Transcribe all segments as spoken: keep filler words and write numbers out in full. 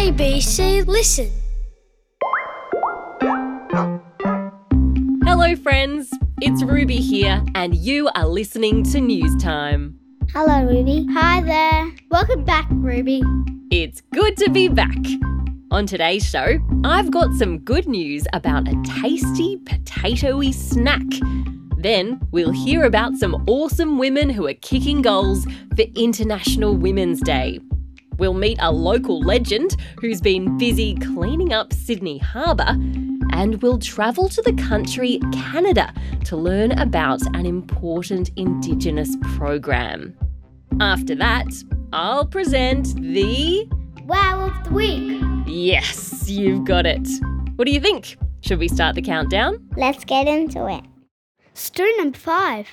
A B C Listen. Hello friends, it's Ruby here and you are listening to News Time. Hello, Ruby. Hi there. Welcome back, Ruby. It's good to be back. On today's show, I've got some good news about a tasty potatoey snack. Then we'll hear about some awesome women who are kicking goals for International Women's Day. We'll meet a local legend who's been busy cleaning up Sydney Harbour, and we'll travel to the country Canada to learn about an important Indigenous program. After that, I'll present the... Wow of the Week. Yes, you've got it. What do you think? Should we start the countdown? Let's get into it. Story number five.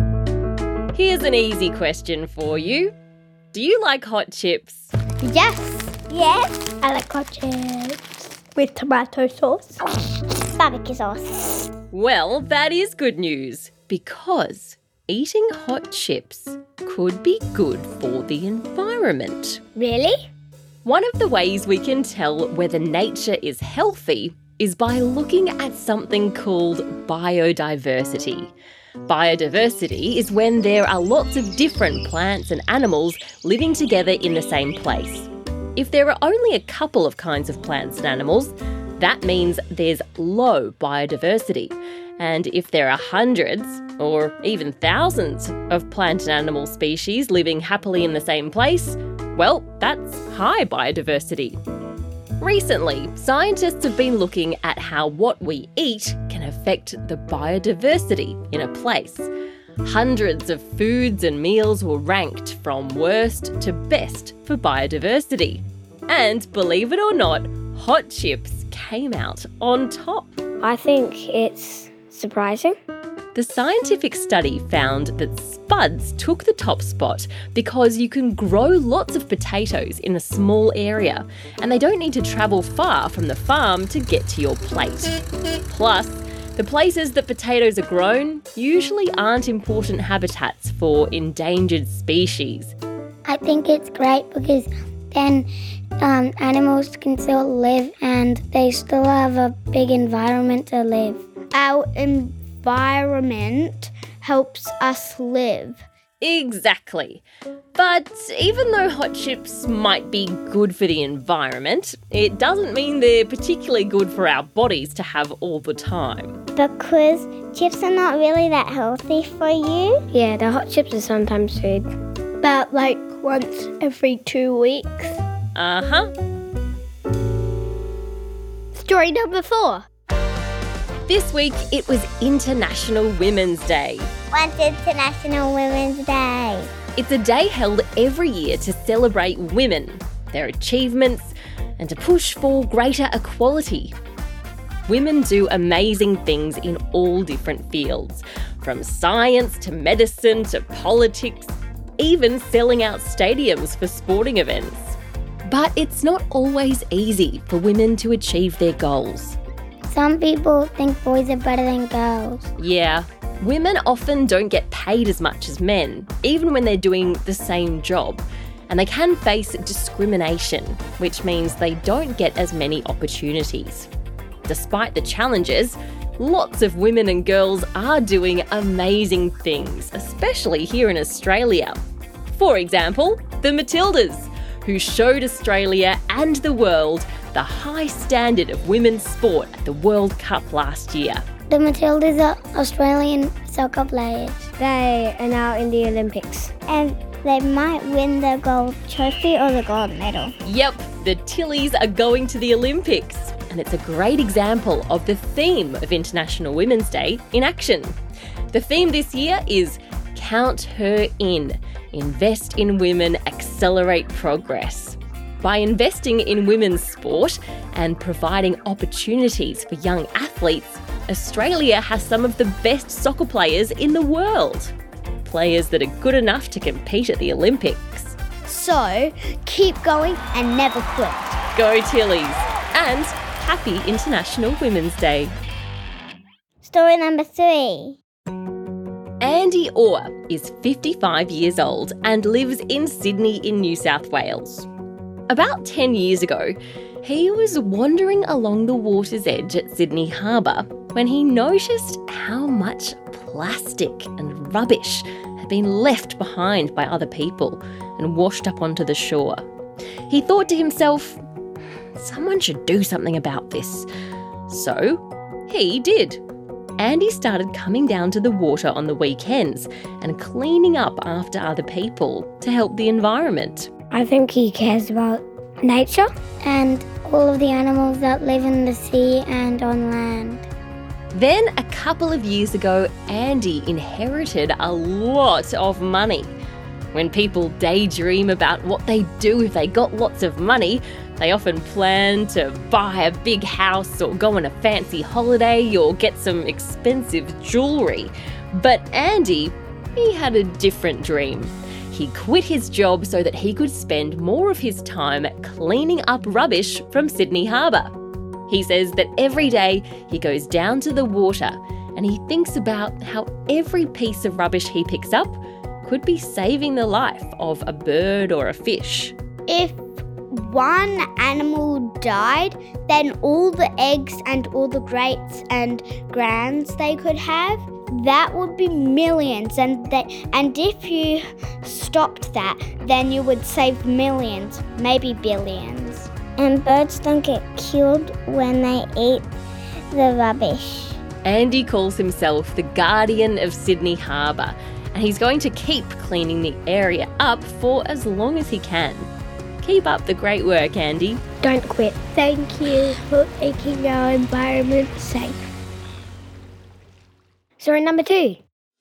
Here's an easy question for you. Do you like hot chips? Yes. Yes. I like hot chips with tomato sauce. Barbecue sauce. Well, that is good news because eating hot chips could be good for the environment. Really? One of the ways we can tell whether nature is healthy is by looking at something called biodiversity. Biodiversity is when there are lots of different plants and animals living together in the same place. If there are only a couple of kinds of plants and animals, that means there's low biodiversity. And if there are hundreds or even thousands of plant and animal species living happily in the same place, well, that's high biodiversity. Recently, scientists have been looking at how what we eat can affect the biodiversity in a place. Hundreds of foods and meals were ranked from worst to best for biodiversity. And believe it or not, hot chips came out on top. I think it's surprising. The scientific study found that spuds took the top spot because you can grow lots of potatoes in a small area and they don't need to travel far from the farm to get to your plate. Plus, the places that potatoes are grown usually aren't important habitats for endangered species. I think it's great because then um, animals can still live and they still have a big environment to live. Our environment helps us live. Exactly. But even though hot chips might be good for the environment, it doesn't mean they're particularly good for our bodies to have all the time. Because chips are not really that healthy for you. Yeah, the hot chips are sometimes food. About like once every two weeks. Uh-huh. Story number four. This week it was International Women's Day. When's International Women's Day? It's a day held every year to celebrate women, their achievements, and to push for greater equality. Women do amazing things in all different fields, from science to medicine to politics, even selling out stadiums for sporting events. But it's not always easy for women to achieve their goals. Some people think boys are better than girls. Yeah, women often don't get paid as much as men, even when they're doing the same job. And they can face discrimination, which means they don't get as many opportunities. Despite the challenges, lots of women and girls are doing amazing things, especially here in Australia. For example, the Matildas, who showed Australia and the world the high standard of women's sport at the World Cup last year. The Matildas are Australian soccer players. They are now in the Olympics. And they might win the gold trophy or the gold medal. Yep, the Tillies are going to the Olympics. And it's a great example of the theme of International Women's Day in action. The theme this year is Count Her In. Invest in women, accelerate progress. By investing in women's sport and providing opportunities for young athletes, Australia has some of the best soccer players in the world. Players that are good enough to compete at the Olympics. So, keep going and never quit. Go Tillies! And happy International Women's Day. Story number three. Andy Orr is fifty-five years old and lives in Sydney in New South Wales. About ten years ago, he was wandering along the water's edge at Sydney Harbour when he noticed how much plastic and rubbish had been left behind by other people and washed up onto the shore. He thought to himself, someone should do something about this. So he did. Andy started coming down to the water on the weekends and cleaning up after other people to help the environment. I think he cares about nature. And all of the animals that live in the sea and on land. Then a couple of years ago, Andy inherited a lot of money. When people daydream about what they'd do if they got lots of money, they often plan to buy a big house or go on a fancy holiday or get some expensive jewellery. But Andy, he had a different dream. He quit his job so that he could spend more of his time cleaning up rubbish from Sydney Harbour. He says that every day he goes down to the water and he thinks about how every piece of rubbish he picks up could be saving the life of a bird or a fish. If one animal died, then all the eggs and all the grates and grands they could have, that would be millions. And they, and if you stopped that, then you would save millions, maybe billions. And birds don't get killed when they eat the rubbish. Andy calls himself the guardian of Sydney Harbour, and he's going to keep cleaning the area up for as long as he can. Keep up the great work, Andy. Don't quit. Thank you for making our environment safe. Story number two.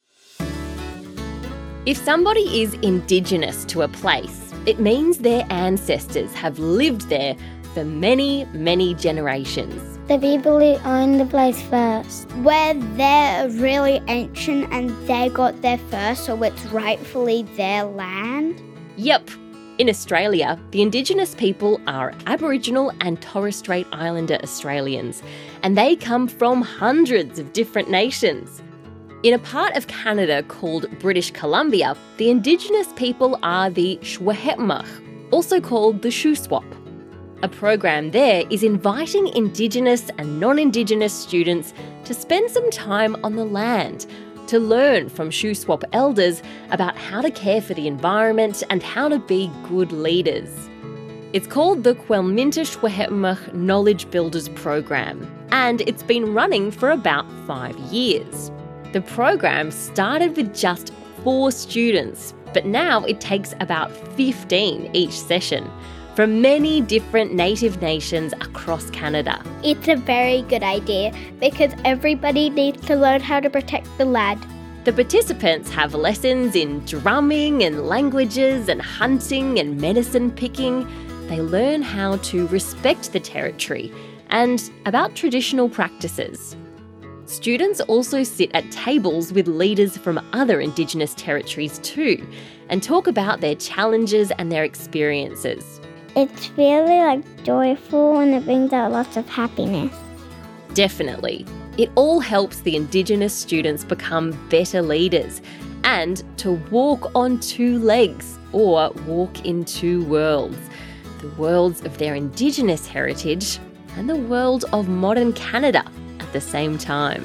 If somebody is Indigenous to a place, it means their ancestors have lived there for many, many generations. The people who own the place first. Where they're really ancient and they got there first, so it's rightfully their land. Yep. In Australia, the Indigenous people are Aboriginal and Torres Strait Islander Australians, and they come from hundreds of different nations. In a part of Canada called British Columbia, the Indigenous people are the Secwepemc, also called the Shuswap. A program there is inviting Indigenous and non-Indigenous students to spend some time on the land, to learn from Shuswap elders about how to care for the environment and how to be good leaders. It's called the Quelminta Secwepemc Knowledge Builders Program, and it's been running for about five years. The program started with just four students, but now it takes about fifteen each session, from many different native nations across Canada. It's a very good idea because everybody needs to learn how to protect the land. The participants have lessons in drumming and languages and hunting and medicine picking. They learn how to respect the territory and about traditional practices. Students also sit at tables with leaders from other Indigenous territories too and talk about their challenges and their experiences. It's really like joyful and it brings out lots of happiness. Definitely. It all helps the Indigenous students become better leaders and to walk on two legs or walk in two worlds. The worlds of their Indigenous heritage and the world of modern Canada at the same time.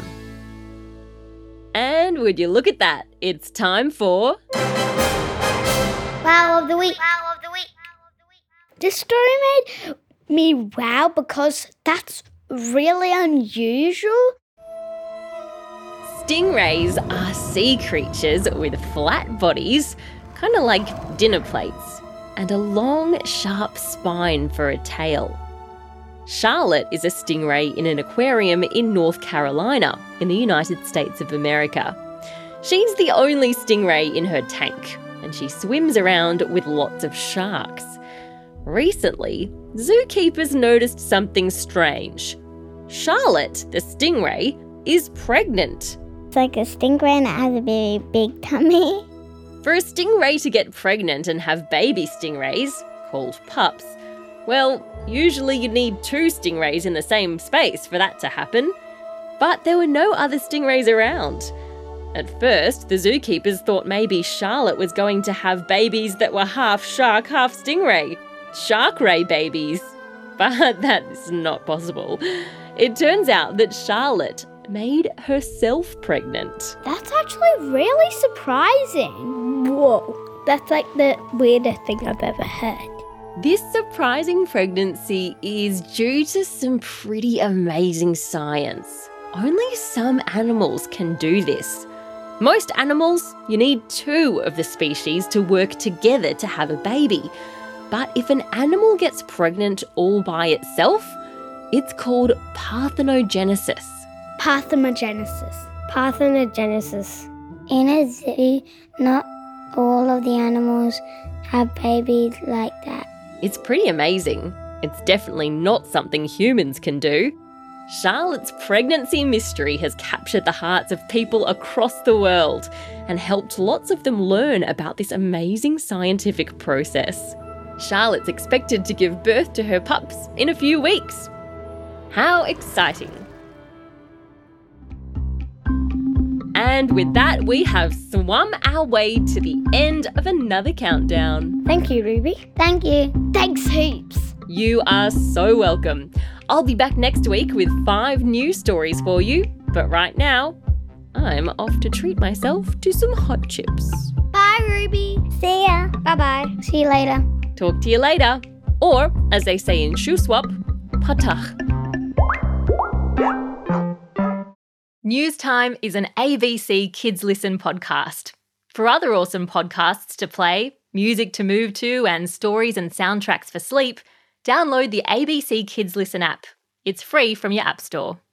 And would you look at that? It's time for... Wow of the week. Wow of the week. This story made me wow because that's really unusual. Stingrays are sea creatures with flat bodies, kind of like dinner plates, and a long, sharp spine for a tail. Charlotte is a stingray in an aquarium in North Carolina, in the United States of America. She's the only stingray in her tank, and she swims around with lots of sharks. Recently, zookeepers noticed something strange. Charlotte, the stingray, is pregnant. It's like a stingray and it has a very big tummy. For a stingray to get pregnant and have baby stingrays, called pups, well, usually you need two stingrays in the same space for that to happen. But there were no other stingrays around. At first, the zookeepers thought maybe Charlotte was going to have babies that were half shark, half stingray. shark ray babies. But that's not possible. It turns out that Charlotte made herself pregnant. That's actually really surprising. Whoa, that's like the weirdest thing I've ever heard. This surprising pregnancy is due to some pretty amazing science. Only some animals can do this. Most animals, you need two of the species to work together to have a baby. But if an animal gets pregnant all by itself, it's called parthenogenesis. Parthenogenesis. Parthenogenesis. In a zoo, not all of the animals have babies like that. It's pretty amazing. It's definitely not something humans can do. Charlotte's pregnancy mystery has captured the hearts of people across the world and helped lots of them learn about this amazing scientific process. Charlotte's expected to give birth to her pups in a few weeks. How exciting! And with that, we have swum our way to the end of another countdown. Thank you, Ruby. Thank you. Thanks heaps. You are so welcome. I'll be back next week with five new stories for you. But right now, I'm off to treat myself to some hot chips. Bye, Ruby. See ya. Bye-bye. See you later. Talk to you later. Or, as they say in Shuswap, patach. News Time is an A B C Kids Listen podcast. For other awesome podcasts to play, music to move to, and stories and soundtracks for sleep, download the A B C Kids Listen app. It's free from your app store.